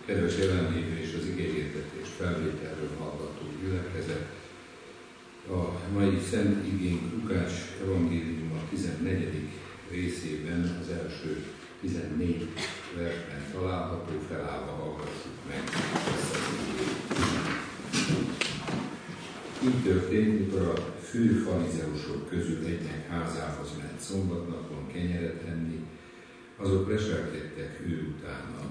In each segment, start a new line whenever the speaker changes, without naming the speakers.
Kedves jelenlévő és az igéhirdetést felvételről hallgató gyülekezet, a mai szent igénk Lukács evangéliuma 14. részében az első 14 versben található, felállva hallgassuk meg ezt az igét. Így történt, mikor a fő farizeusok közül egynek házához ment szombatnapon kenyeret enni, azok leselkedtek ő utána.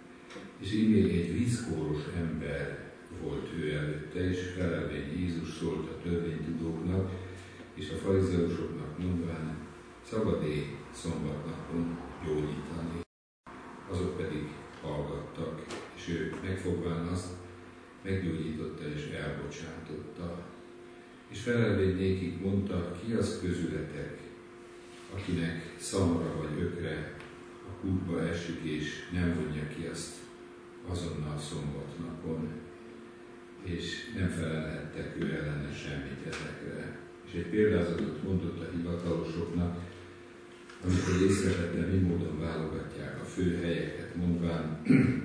És így még egy vízkóros ember volt ő előtte, és felelvény Jézus szólt a törvénytudóknak és a farizeusoknak mondván, szabad-e szombatnapon gyógyítani. Azok pedig hallgattak, és ő megfogván azt, meggyógyította és elbocsátotta. És felelvény nékik mondta, ki az közületek, akinek szamara vagy ökre a kútba esik, és nem vonja ki azt azonnal szombatnapon, és nem felelhettek ő ellene semmit ezekre. És egy példázatot mondott a hivatalosoknak, amikor észrevette, mi módon válogatják a főhelyeket, mondván,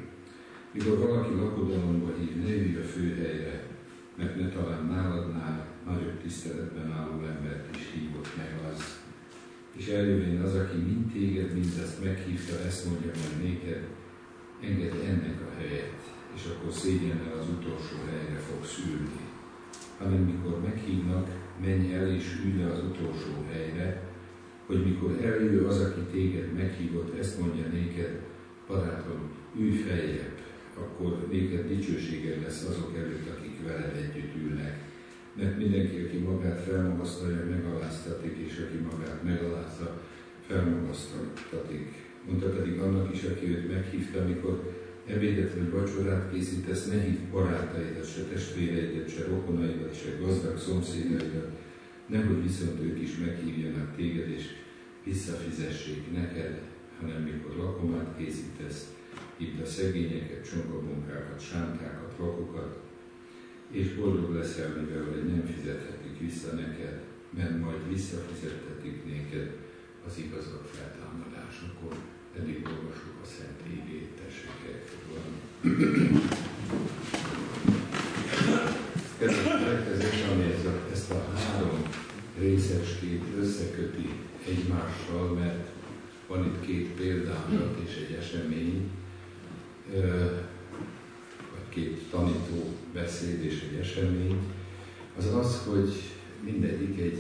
mikor valaki lakodalomba hív, ne ülj a főhelyre, mert ne talán náladnál nagyobb tiszteletben álló embert is hívott meg az. És eljövén az, aki mind téged, mindezt meghívta, ezt mondja majd néked, engedd ennek a helyet, és akkor szégyennel az utolsó helyre fogsz ülni. Hanem mikor meghívnak, menj el és ülj le az utolsó helyre, hogy mikor eljő az, aki téged meghívott, ezt mondja néked, barátom, ülj feljebb, akkor néked dicsőséged lesz azok előtt, akik veled együtt ülnek. Mert mindenki, aki magát felmagasztalja, megaláztatik, és aki magát megalázza, felmagasztatik. Mondta pedig annak is, aki őt meghívta, amikor ebédet vagy vacsorát készítesz, ne hívd barátaidat, se testvéreidet, se rokonaidat, se gazdag szomszédaidat, nehogy viszont ők is meghívjanak téged, és visszafizessék neked, hanem mikor lakomát készítesz, hívd a szegényeket, csonkabonkákat, sántákat, vakokat, és boldog leszel, mivel hogy nem fizethetik vissza neked, mert majd visszafizettetik néked az igazak feltámadásakor. Eddig olvasjuk a Szent Igét, tessék elfogadni. Kedves következés, ami ezt a három részecskét összeköti egymással, mert van itt két példázat és egy esemény, vagy két tanító beszéd és egy esemény, az az, hogy mindegyik egy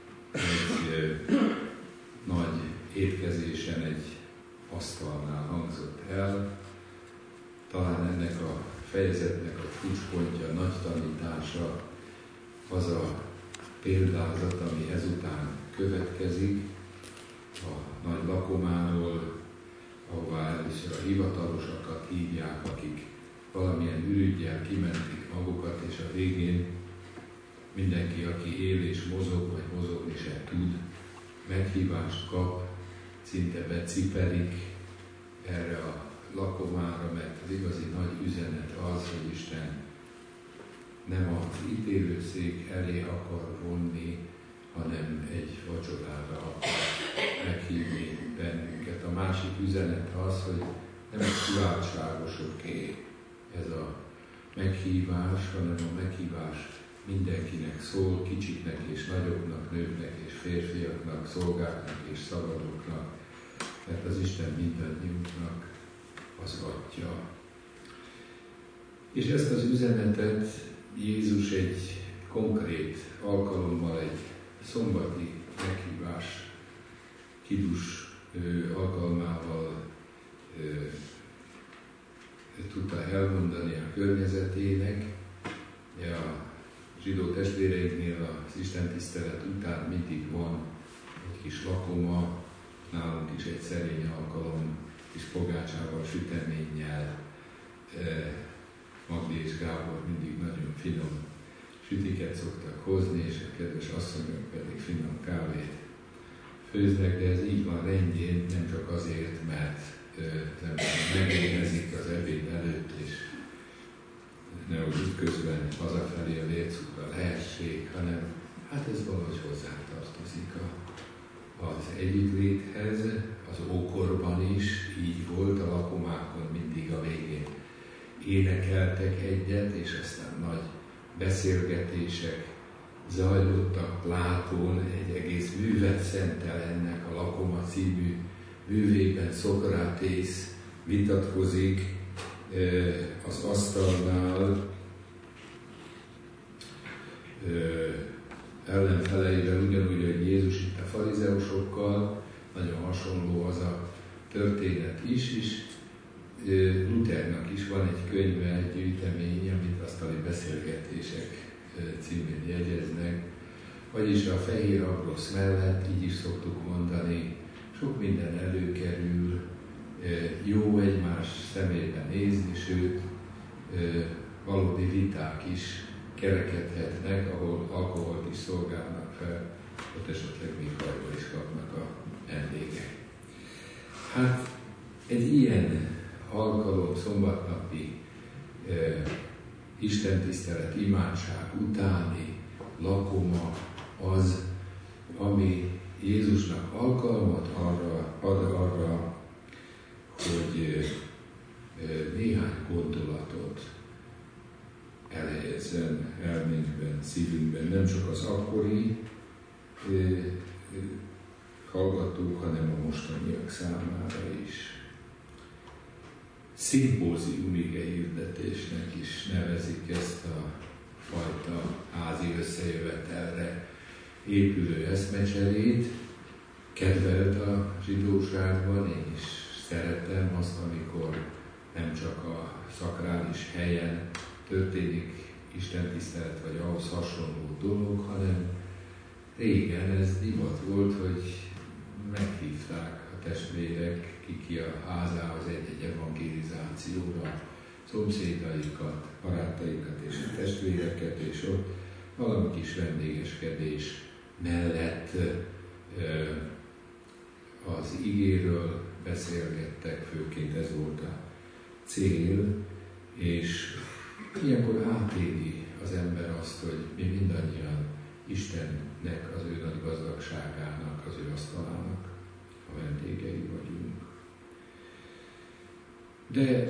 nagy étkezésen, egy asztalnál hangzott el. Talán ennek a fejezetnek a kulcspontja, nagy tanítása az a példázat, ami ezután következik, a nagy lakomáról, ahová először a hivatalosokat hívják, akik valamilyen ürüggyel kimentik magukat, és a végén mindenki, aki él és mozog, vagy mozogni se tud, meghívást kap, szinte becipelik erre a lakomára, mert az igazi nagy üzenet az, hogy Isten nem az ítélőszék elé akar vonni, hanem egy vacsorára akar meghívni bennünket. A másik üzenet az, hogy nem egy kiváltságosoké ez a meghívás, hanem a meghívás mindenkinek szól, kicsiknek és nagyoknak, nőknek és férfiaknak, szolgáknak és szabadoknak, mert az Isten mindannyiunknak az Atya. És ezt az üzenetet Jézus egy konkrét alkalommal, egy szombati meghívás kidus alkalmával tudta elmondani a környezetének. A zsidó testvéreinknél az istentisztelet után mindig van egy kis lakoma, nálunk is egy szerény alkalom, kis pogácsával, süteménnyel. Magdi és Gábor mindig nagyon finom sütiket szoktak hozni, és a kedves asszonyok pedig finom kávét főznek, de ez így van rendjén, nem csak azért, mert az ember megérezik az ebéd előtt, és nehogy útközben hazafelé a vércukra lehessék, hanem hát ez valahogy hozzátartozik az együttléthez. Az ókorban is így volt, a lakomákon mindig a végén énekeltek egyet, és aztán nagy beszélgetések zajlottak Plátón, egy egész művet szentel ennek, a Lakoma című művében Szokratész vitatkozik az asztalnál ellenfeleivel, ugyanúgy, hogy Jézus itt a farizeusokkal, nagyon hasonló az a történet is, és Luthernak is van egy könyve, egy gyűjtemény, amit asztali beszélgetések címén jegyeznek, vagyis a fehér abrosz mellett, így is szoktuk mondani, sok minden előkerül, jó egymás szemébe nézni, sőt, valódi viták is kerekedhetnek, ahol alkoholt is szolgálnak fel, ott esetleg még hajból is kapnak a vendégek. Hát egy ilyen alkalom, szombatnapi istentisztelet, imádság utáni lakoma az, ami Jézusnak alkalmat ad arra, hogy néhány gondolatot elhelyezzen elménkben, szívünkben, nem csak az akkori hallgatók, hanem a mostaniak számára is. Szimpózium igehirdetésnek is nevezik ezt a fajta házi összejövetelre épülő eszmecserét. Kedvelt a zsidóságban, én is szeretem azt, amikor nem csak a szakrális helyen történik istentisztelet, vagy ahhoz hasonló dolog, hanem régen ez divat volt, hogy meghívták a testvérek ki a házához egy evangelizációra, szomszédaikat, barátaikat és a testvéreket, és ott valami kis vendégeskedés mellett az igéről beszélgettek, főként ez volt a cél, és ilyenkor átéli az ember azt, hogy mi mindannyian Istennek, az ő nagy gazdagságának, az ő asztalának a vendégei vagyunk. De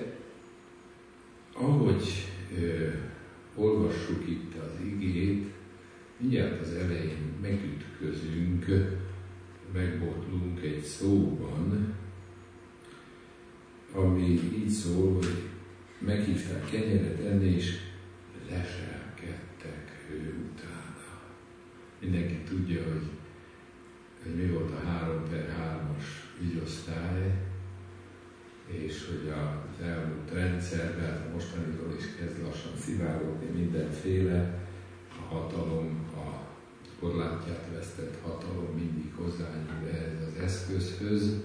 ahogy olvassuk itt az igét, mindjárt az elején megütközünk, megbotlunk egy szóban, ami így szól, hogy meghívták kenyeret enni, és leselkedtek ő utána. Mindenki tudja, hogy mi volt a 3/3-as ügyosztály, és hogy az elmúlt rendszerben, a mostanitól is kezd lassan szivárogni mindenféle, a hatalom, a korlátját vesztett hatalom mindig hozzányúl ehhez az eszközhöz,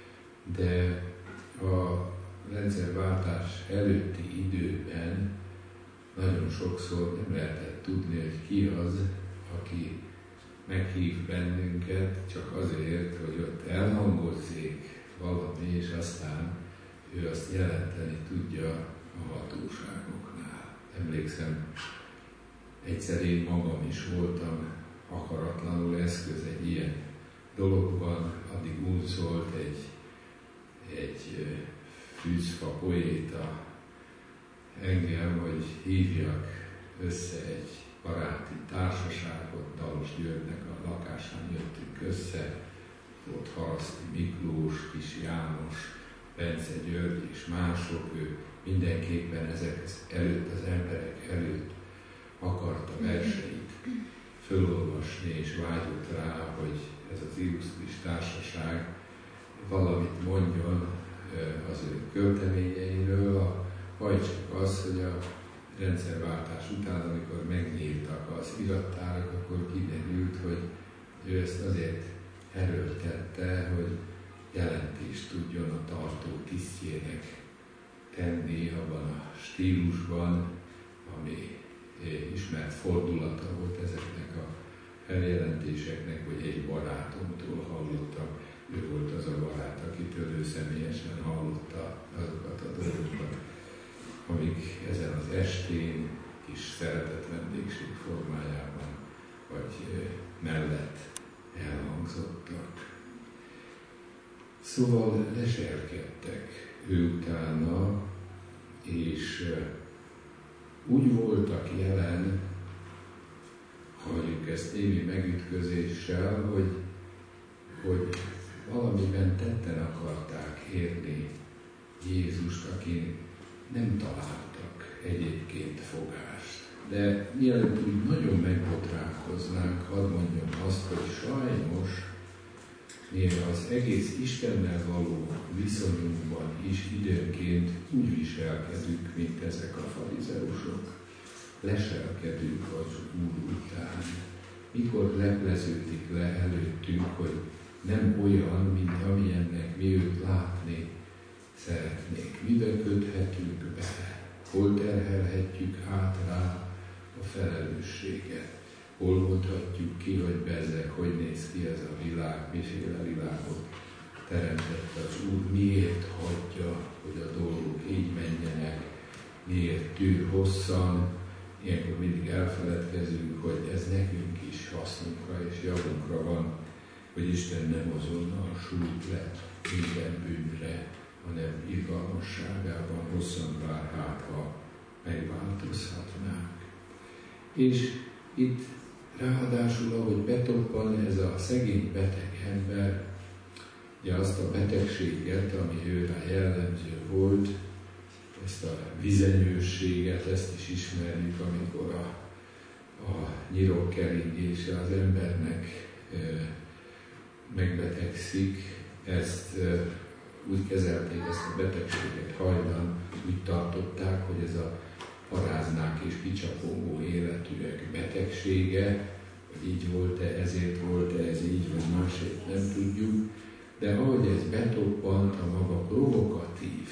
de a rendszerváltás előtti időben nagyon sokszor nem lehetett tudni, hogy ki az, aki meghív bennünket csak azért, hogy ott elhangozzék valami, és aztán ő azt jelenteni tudja a hatóságoknál. Emlékszem, egyszer én magam is voltam akaratlanul eszköz egy ilyen dologban, addig uncolt egy fűzfa poéta engem, hogy hívjak össze egy baráti társaságot, Dalos Györgynek a lakásán jöttünk össze, volt Haraszti Miklós, Kis János, Bence György és mások, ő mindenképpen ezek előtt, az emberek előtt akarta verseit fölolvasni, és vágyott rá, hogy ez az illusztris társaság valamit mondjon az ő költeményeiről, vagy csak az, hogy a rendszerváltás után, amikor megnyíltak az irattárak, akkor kiderült, hogy ő ezt azért erőltette, hogy jelentést tudjon a tartó tisztjének tenni abban a stílusban, ami ismert fordulata volt ezeknek a feljelentéseknek, hogy egy barátomtól hallottam, ő volt az a barát, akitől ő személyesen hallotta azokat a dolgokat, amik ezen az estén kis szeretett vendégség formájában vagy mellett elhangzottak. Szóval leselkedtek ő utána, és úgy voltak jelen, halljuk ezt némi megütközéssel, hogy valamiben tetten akarták érni Jézust, aki nem találtak egyébként fogást. De mielőtt úgy nagyon megbotránkoznánk, hadd mondjam azt, hogy sajnos mi az egész Istennel való viszonyunkban is időnként úgy viselkedünk, mint ezek a farizeusok. Leselkedünk az Úr után. Mikor lepleződik le előttünk, hogy nem olyan, mint amilyennek mi őt látni szeretnénk. Mibe köthetünk bele? Hol terhelhetjük át rá a felelősséget? Hol mondhatjuk ki, hogy bezzeg, hogy néz ki ez a világ, miféle világot teremtett az Úr, miért hagyja, hogy a dolgok így menjenek, miért tűr hosszan. Ilyenkor mindig elfeledkezünk, hogy ez nekünk is hasznunkra és javunkra van, hogy Isten nem azonnal sújt le minden bűnre, hanem irgalmasságában hosszan vár, hát ha megváltozhatnánk. És itt ráadásul, ahogy betoppan ez a szegény beteg ember, ugye azt a betegséget, ami őre jellemző volt, ezt a vizenyősséget, ezt is ismerjük, amikor a nyirokkeringése az embernek megbetegszik, ezt úgy kezelték, ezt a betegséget hajdan, úgy tartották, hogy ez a paráznák és kicsapongó életűek betegsége, hogy így volt-e, ezért volt-e, ez így, vagy másért nem tudjuk, de ahogy ez betoppant a maga provokatív,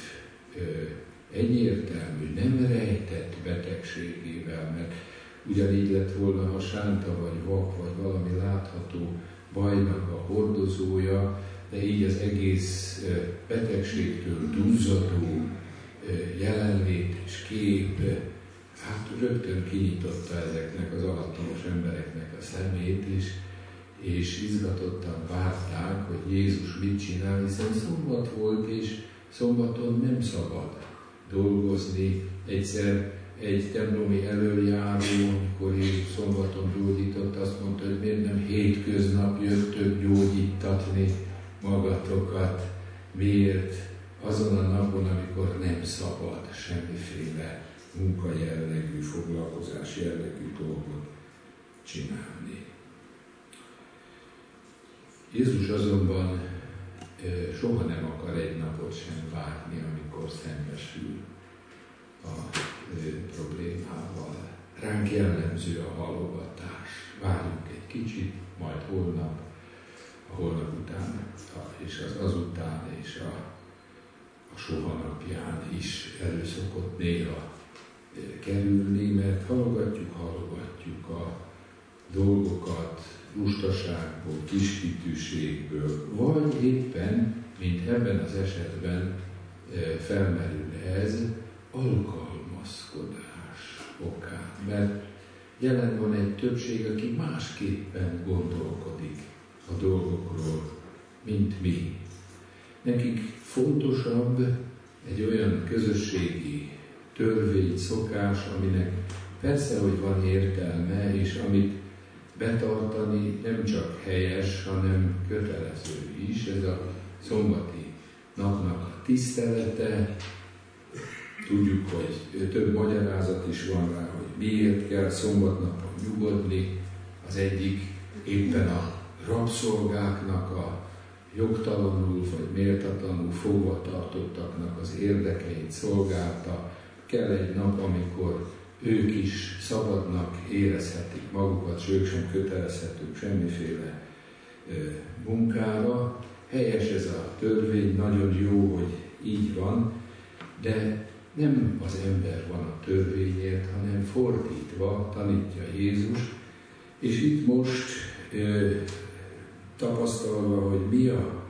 egyértelmű, nem rejtett betegségével, mert ugyanígy lett volna, ha sánta vagy vak, vagy valami látható bajnak a hordozója, de így az egész betegségtől duzzadó jelenlét és kép, hát rögtön kinyitotta ezeknek az alattomos embereknek a szemét is, és izgatottan várták, hogy Jézus mit csinál, hiszen szombat volt, és szombaton nem szabad dolgozni. Egyszer egy templomi elöljáró, amikor Jézus szombaton gyógyított, azt mondta, hogy miért nem hétköznap jöttök gyógyítatni magatokat, miért azon a napon, amikor nem szabad semmiféle munkajellegű, foglalkozás jellegű dolgot csinálni. Jézus azonban soha nem akar egy napot sem várni, amikor szembesül a problémával. Ránk jellemző a halogatás. Várjunk egy kicsit, majd holnap, a holnap után, és az azután, és a soha napján is elő szokott néha kerülni, mert halogatjuk a dolgokat lustaságból, kiskitűségből, vagy éppen, mint ebben az esetben felmerül ez, alkalmazkodás okán. Mert jelen van egy többség, aki másképpen gondolkodik a dolgokról, mint mi. Nekik fontosabb egy olyan közösségi törvény, szokás, aminek persze, hogy van értelme, és amit betartani nem csak helyes, hanem kötelező is. Ez a szombati napnak a tisztelete. Tudjuk, hogy több magyarázat is van rá, hogy miért kell szombatnapon nyugodni. Az egyik éppen a rabszolgáknak, a jogtalanul vagy méltatlanul fogva tartottaknak az érdekeit szolgálta. Kell egy nap, amikor ők is szabadnak érezhetik magukat, és ők sem kötelezhetők semmiféle munkára. Helyes ez a törvény, nagyon jó, hogy így van, de nem az ember van a törvényért, hanem fordítva tanítja Jézus, és itt most tapasztalva, hogy mi a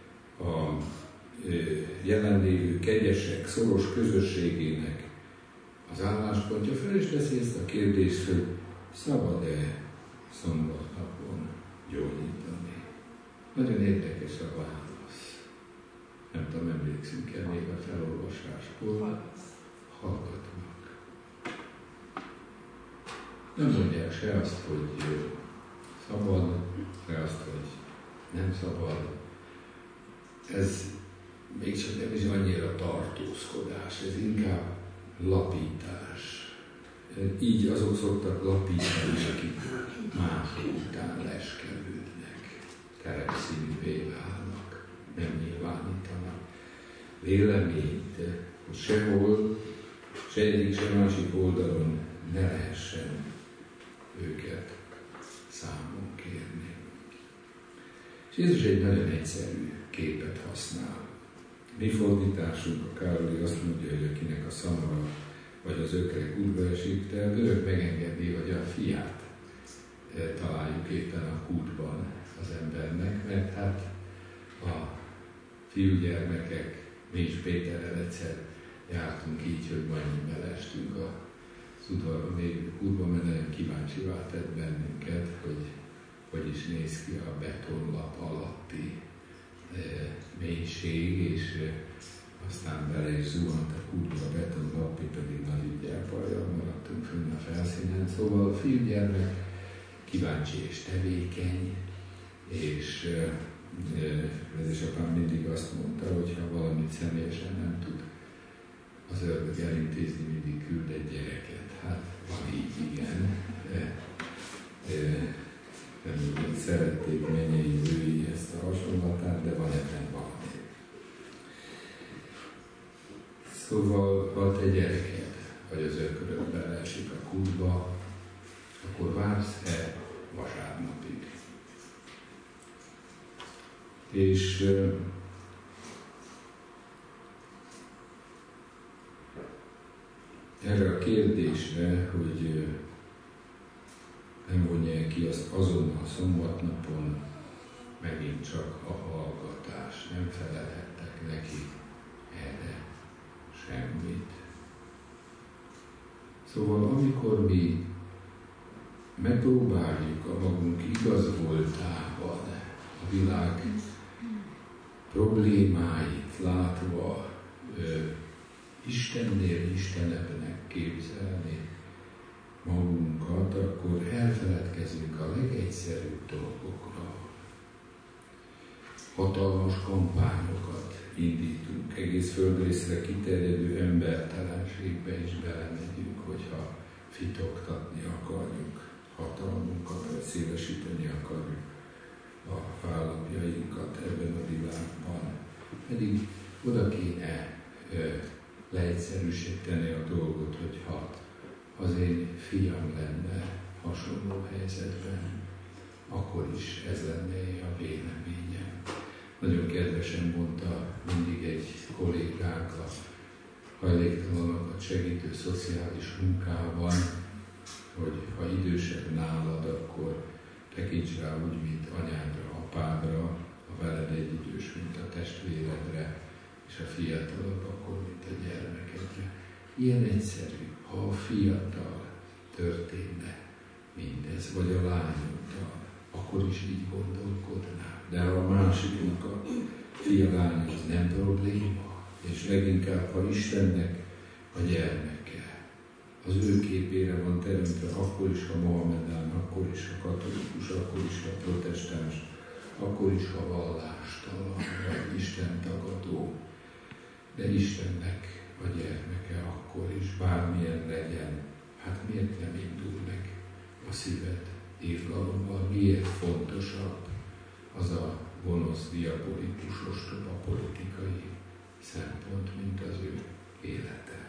jelenlévő kegyesek, szoros közösségének az álláspontja, fel is teszi ezt a kérdést, hogy szabad-e szombatnapon gyógyítani. Nagyon érdekes a válasz. Nem tudom, emlékszünk-e még a felolvasáskor. Hallgatnak. Nem mondják se azt, hogy szabad, se azt, hogy nem szabad. Ez mégsem nem is annyira tartózkodás, ez inkább lapítás. Így azok szoktak lapítani, akik mások után leskelődnek, terepszínűvé válnak, nem nyilvánítanak véleményt, hogy sehol, se egyik, se másik oldalon ne lehessen őket számon kérni. És Jézus egy nagyon egyszerű képet használ. Mi fordításunk, a Károli azt mondja, hogy akinek a szamara vagy az ökre kútba esik, de örök megengedni, hogy a fiát találjuk éppen a kútban az embernek, mert hát a fiúgyermekek, mi is Péterrel egyszer jártunk így, hogy majdnem beleestünk a udvarban lévő kútba, mert nagyon kíváncsivá tett bennünket, hogy is néz ki a betonlap alatti mélység, és aztán bele is zuhant a kútba a betonlap, mi pedig nagy ügyelbajjal maradtunk fönn a felszínen. Szóval a fiúgyermek kíváncsi és tevékeny, és édesapám mindig azt mondta, hogy ha valamit személyesen nem tud az ördög elintézni, mindig küld egy gyereket. Hát van így, igen. Szerették mennyei női ezt a hasonlatát, de van ebben valami. Szóval, ha te gyereked, vagy az ökröd beleesik a kútba, akkor vársz-e vasárnapig? És erre a kérdésre, hogy nem vonja ki azt azonnal szombatnapon, megint csak a hallgatás. Nem felelhettek neki erre semmit. Szóval amikor mi megpróbáljuk a magunk igazvoltában a világ problémáit látva Istennél istenebbnek képzelni magunkat, akkor elfeledkezünk a legegyszerűbb dolgokra. Hatalmas kampányokat indítunk, egész földrészre kiterjedő embertelenségbe is belemegyünk, hogyha fitoktatni akarjuk hatalmunkat, vagy szélesíteni akarjuk a vállapjainkat ebben a világban. Pedig oda kéne leegyszerűsíteni a dolgot, hogyha az én fiam lenne hasonló helyzetben, akkor is ez lenne a véleményem. Nagyon kedvesen mondta mindig egy kollégánk a hajléktalanokat segítő szociális munkában, hogy ha idősebb nálad, akkor tekints rá úgy, mint anyádra, apádra, ha veled egyidős, mint a testvéredre, és a fiatalabb, akkor mint a gyermekedre. Ilyen egyszerű, ha a fiatal történne mindez, vagy a lányoddal, akkor is így gondolkodnál. De ha a másiknak a fia-lány az nem probléma, és leginkább, ha Istennek a gyermeke, az ő képére van teremtve, akkor is, ha Mohamedán, akkor is, ha katolikus, akkor is, ha protestáns, akkor is, ha vallástalan, vagy Isten tagadó, de Istennek a gyermeke akkor is, bármilyen legyen, hát miért nem indul meg a szíved évlalommal, miért fontosabb az a gonosz, diabolikus, ostoba politikai szempont, mint az ő élete.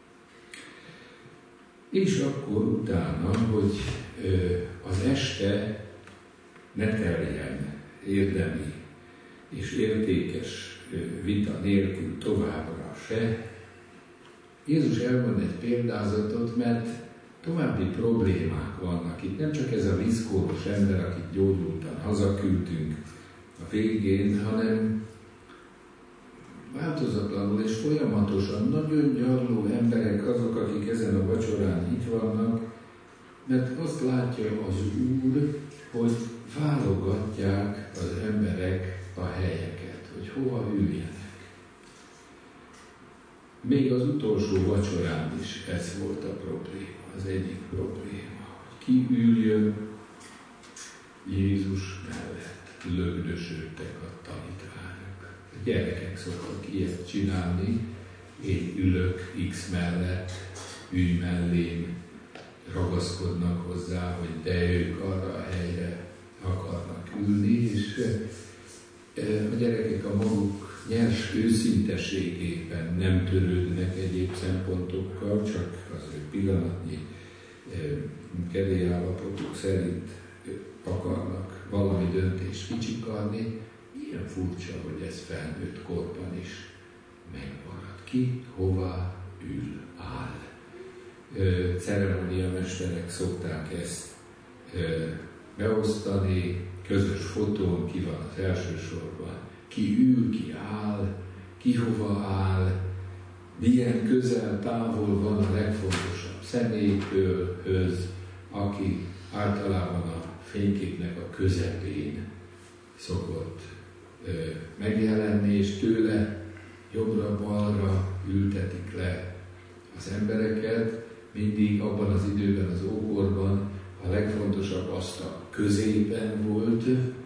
És akkor utána, hogy az este ne teljen érdemi és értékes vita nélkül továbbra se, Jézus elmond egy példázatot, mert további problémák vannak itt. Nem csak ez a viszkóros ember, akit gyógyultan hazaküldtünk a végén, hanem változatlanul és folyamatosan nagyon gyarló emberek azok, akik ezen a vacsorán itt vannak, mert azt látja az Úr, hogy válogatják az emberek a helyeket, hogy hova üljenek. Még az utolsó vacsorán is ez volt a probléma, az egyik probléma. ki üljön Jézus mellett. Lögdösödtek a tanítványok. A gyerekek szoktak ilyet csinálni, én ülök X mellett, ülj mellém, ragaszkodnak hozzá, hogy de ők arra a helyre akarnak ülni, és a gyerekek a maguk nyers őszinteségében nem törődnek egyéb szempontokkal, csak az ő pillanatnyi kedélyállapotuk szerint akarnak valami döntést kicsikarni. Ilyen furcsa, hogy ez felnőtt korban is megmarad. Ki, hova ül, áll. Ceremóniamesterek szokták ezt beosztani, közös fotón ki van az első sorban, ki ül, ki áll, ki hova áll, milyen közel, távol van a legfontosabb személytől, aki általában a fényképnek a közepén szokott megjelenni, és tőle jobbra-balra ültetik le az embereket. Mindig abban az időben, az ókorban a legfontosabb asztal középen volt,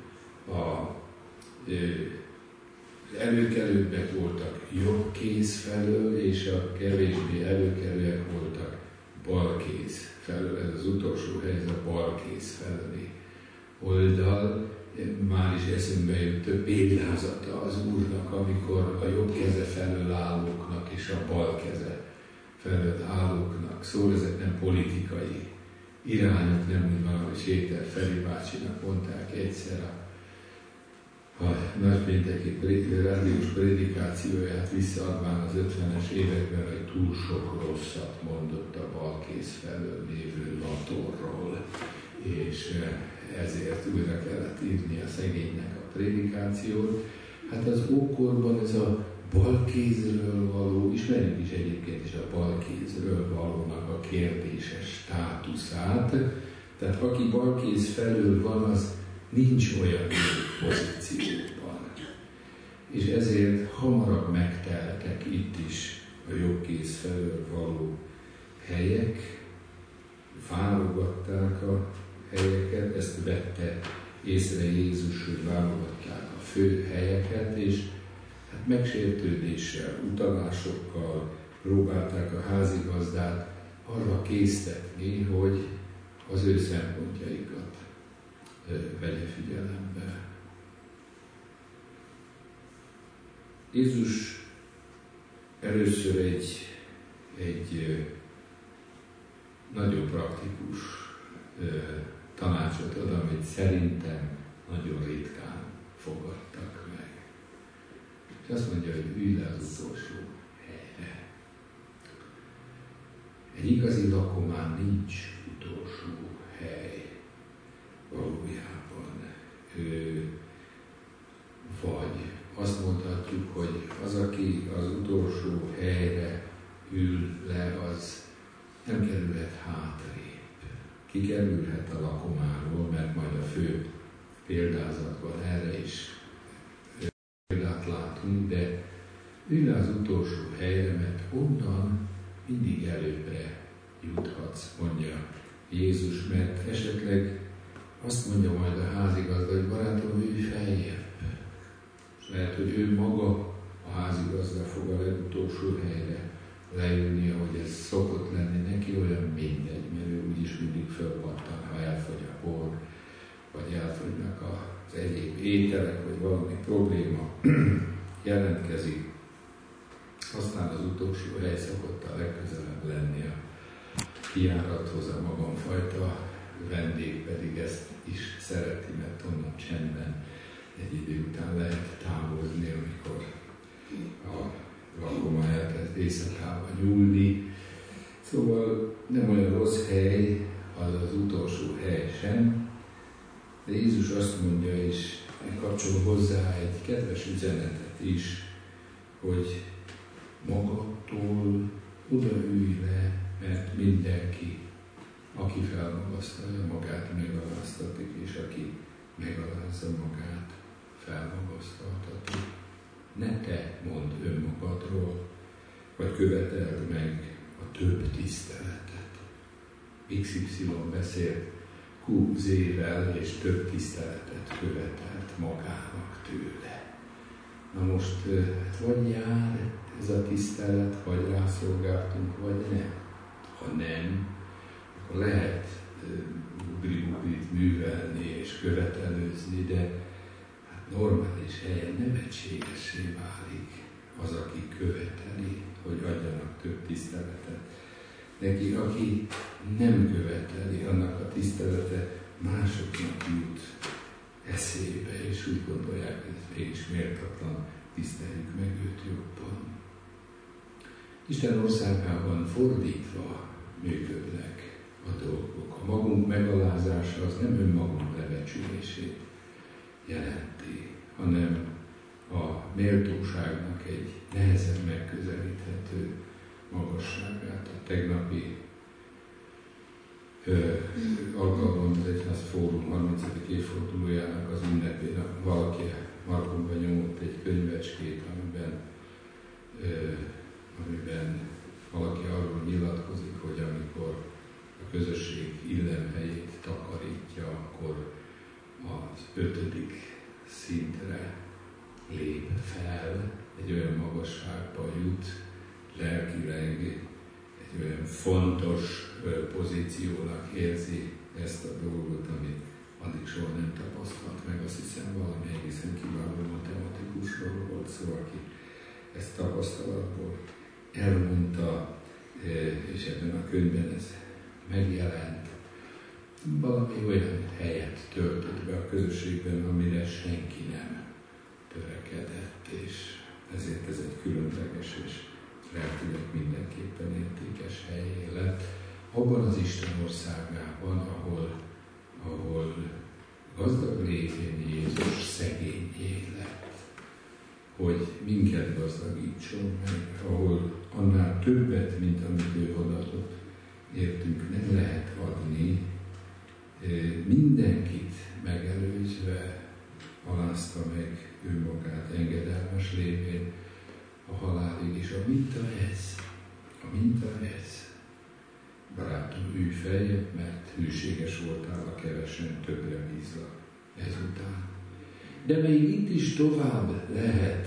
az előkelőbbek voltak jobb kéz felől, és a kevésbé előkelőek voltak bal kéz felől. Ez az utolsó hely, ez a bal kéz felőli oldal. Már is eszünkbe jött több példázata az Úrnak, amikor a jobb keze felől állóknak és a bal keze felől állóknak. Szóval ezek nem politikai irányok, nem úgy van, hogy Séter Feri bácsinak mondták egyszer a nagypénteki rádiós prédikációját visszaadván az 50-es években, hogy túl sok rosszat mondott a bal kéz felől lévő Latorról, és ezért újra kellett írni a szegénynek a prédikációt. Hát az ókorban ez a bal kézről való, ismerjük is egyébként is a bal kézről valónak a kérdéses státuszát. Tehát aki bal kéz felől van, az nincs olyan pozícióban. És ezért hamarabb megteltek itt is a jobb kéz felől való helyek, válogatták a helyeket, ezt vette észre Jézus, hogy válogatják a fő helyeket, és hát megsértődéssel, utalásokkal próbálták a házigazdát arra késztetni, hogy az ő szempontjaikat vegye figyelembe. Jézus először egy nagyon praktikus tanácsot ad, amit szerintem nagyon ritkán fogadtak meg. És azt mondja, hogy ülj le az utolsó helyre. Egy igazi lakomán nincs utolsó hely valójában. Vagy azt mondhatjuk, hogy az, aki az utolsó helyre ül le, az nem kerülhet hátrébb. Kikerülhet a lakomáról, mert majd a fő példázatban erre is példát látunk, de ülj le az utolsó helyre, mert onnan mindig előbbre juthatsz, mondja Jézus, mert esetleg azt mondja majd a házigazda, hogy barátom, ülj feljebb. És lehet, hogy ő maga a házigazda fog a legutolsó helyre leülni, ahogy ez szokott lenni neki, olyan mindegy, mert ő úgyis mindig fölpattan, ha elfogy a bor, vagy elfogynak az egyéb ételek, vagy valami probléma jelentkezik. Aztán az utolsó hely szokott a legközelebb lenni a kijárathoz, a magamfajta vendég pedig ezt is szereti, mert onnan csendben egy idő után lehet távozni, amikor a lakomája kezd éjszakába nyúlni. Szóval nem olyan rossz hely, az utolsó hely sem, de Jézus azt mondja, és kapcsol hozzá egy kedves üzenetet is, hogy magadtól odaülj le, mert mindenki, aki felmagasztalja magát, megaláztatik, és aki megalázza magát, felmagasztaltatik. Ne te mondd önmagadról, vagy követeld meg a több tiszteletet. XY beszélt QZ-vel, és több tiszteletet követelt magának tőle. Na most, vagy jár ez a tisztelet, vagy rászolgáltunk, vagy nem. Ha nem, akkor lehet ugri-ugrit művelni és követelőzni, de hát normális helyen nevetségessé válik az, aki követeli, hogy adjanak több tiszteletet. Neki, aki nem követeli, annak a tisztelete másoknak jut eszébe, és úgy gondolják, hogy ez mégis méltatlan, tiszteljük meg őt jobban. Isten országában fordítva működnek a dolgok. A magunk megalázása az nem önmagunk lebecsülését jelenti, hanem a méltóságnak egy nehezen megközelíthető magasságát. A tegnapi alkalom, az Egyház Fórum 30. évfordulójának az ünnepén valaki markomba nyomott egy könyvecskét, amiben valaki arról nyilatkozik, hogy amikor a közösség illemhelyét takarítja, akkor az 5. szintre lép fel, egy olyan magasságba jut, lelkileg egy olyan fontos pozíciónak érzi ezt a dolgot, amit addig soha nem tapasztalt meg. Azt hiszem, valami egészen kiváló matematikusról volt szó, aki ezt tapasztalatból elmondta, és ebben a könyvben ez megjelent. Valami olyan helyet töltött be a közösségben, amire senki nem törekedett, és ezért ez egy különleges és lelkileg mindenképpen értékes helyé lett. Abban az Isten országában, ahol gazdag lévén Jézus szegényé lett, hogy minket gazdagítson meg, ahol annál többet, mint amit ő adott, értünk nem lehet adni, mindenkit megelőzve alázta meg önmagát engedelmes lévén a halálig, és a minta ez. Barátom, ülj feljebb, mert hűséges voltál a kevesen, többre bízlak ezután. De még itt is tovább lehet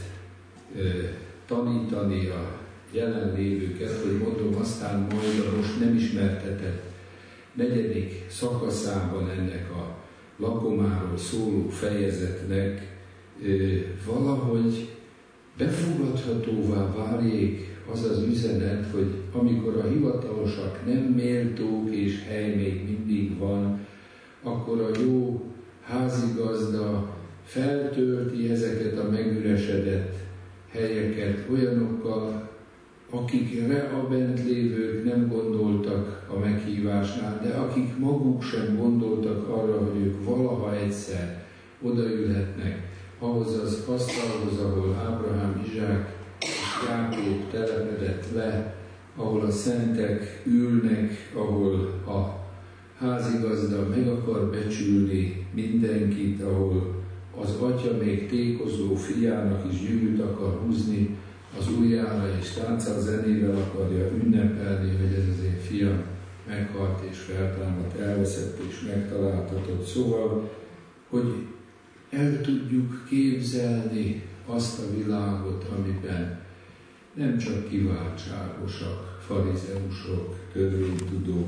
tanítani a jelenlévőket, hogy mondom, aztán majd a most nem ismertetett 4. szakaszában ennek a lakomáról szóló fejezetnek valahogy befogadhatóvá váljék az az üzenet, hogy amikor a hivatalosak nem méltók és hely még mindig van, akkor a jó házigazda feltölti ezeket a megüresedett helyeket olyanokkal, akikre a bent lévők nem gondoltak a meghívásnál, de akik maguk sem gondoltak arra, hogy ők valaha egyszer odaülhetnek ahhoz az asztalhoz, ahol Ábrahám, Izsák és Jákob telepedett le, ahol a szentek ülnek, ahol a házigazda meg akar becsülni mindenkit, ahol az atya még tékozó fiának is gyűrűt akar húzni az ujjára, és tánccal zenével akarja ünnepelni, hogy ez az én fiam meghalt és feltámadt, elveszett és megtaláltatott. Szóval, hogy el tudjuk képzelni azt a világot, amiben nem csak kiváltságosak, farizeusok, törvénytudók,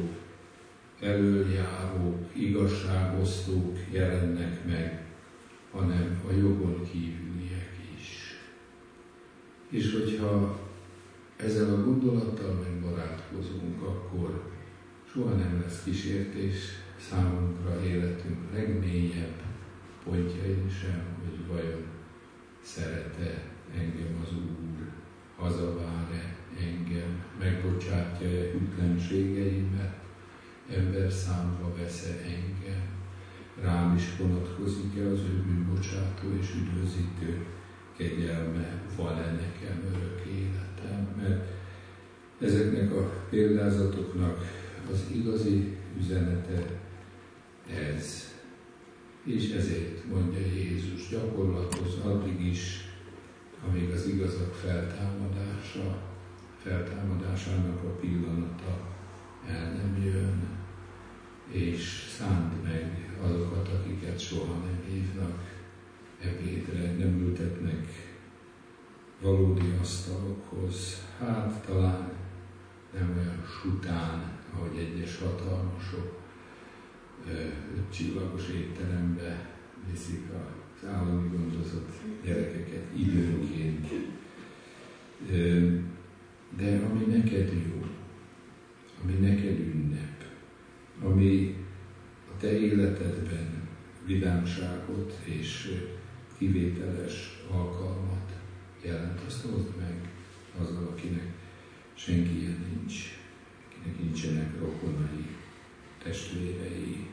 elöljárók, igazságosztók jelennek meg, hanem a jogon kívüliek is. És hogyha ezzel a gondolattal megbarátkozunk, akkor soha nem lesz kísértés számunkra életünk legmélyebb pontjain sem, hogy vajon szeret-e engem az Úr, hazavár-e engem, megbocsátja-e hűtlenségeimet, ember számba vesz-e engem, rám is vonatkozik-e az ő bűnbocsátó és üdvözítő kegyelme, van-e nekem örök életem, mert ezeknek a példázatoknak az igazi üzenete ez. És ezért mondja Jézus, gyakorlatoz addig is, amíg az igazak feltámadásának a pillanata el nem jön. után, ahogy egyes hatalmasok 5 csillagos étterembe viszik az állami gondozott gyerekeket időnként. De ami neked jó, ami neked ünnep, ami a te életedben vidámságot és kivételes alkalmat jelent, azt oszd meg azzal, akinek senki ilyen nincs, akinek nincsenek rokonai, testvérei,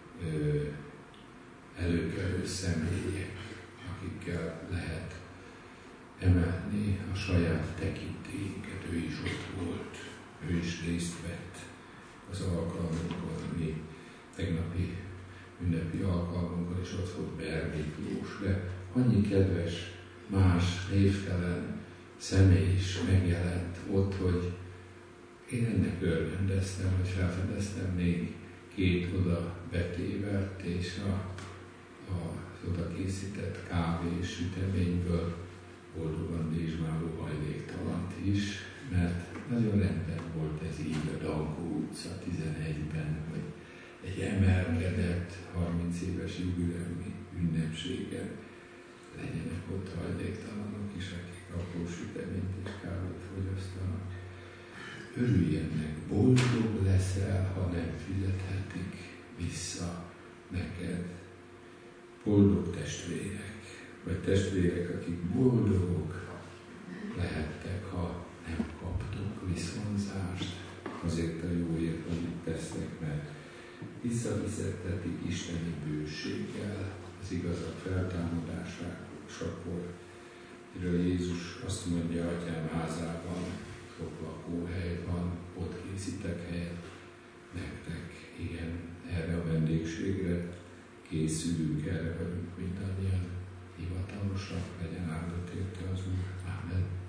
előkelő személyek, akikkel lehet emelni a saját tekintélyünket. Ő is ott volt, ő is részt vett az alkalmunkon, mi tegnapi ünnepi alkalmunkon, és ott volt Ber Miklós, de annyi kedves, más névtelen személy is megjelent ott, hogy én ennek örvendeztem, hogy felfedeztem még 2 oda betévert, és az oda készített kávé és süteményből boldogan dézsmáló hajléktalant is, mert nagyon rendben volt ez így a Dankó utca 11-ben, hogy egy emelkedett 30 éves jubileumi ünnepségen legyenek ott hajléktalanok is, akik apró süteményt és kávét fogyasztanak. Örülj ennek, boldog leszel, ha nem fizethetik vissza neked. Boldog testvérek, vagy testvérek, akik boldogok lehettek, ha nem kaptok viszonzást azért a jóért, amit tesznek, mert visszafizettetik isteni bőséggel az igazak feltámadásakor. Erről Jézus azt mondja, Atyám házában sok lakóhely van, ott készítek helyet nektek. Igen, erre a vendégségre készülünk, erre vagyunk mindannyian hivatalosak, legyen áldott érte az Úr. Amen.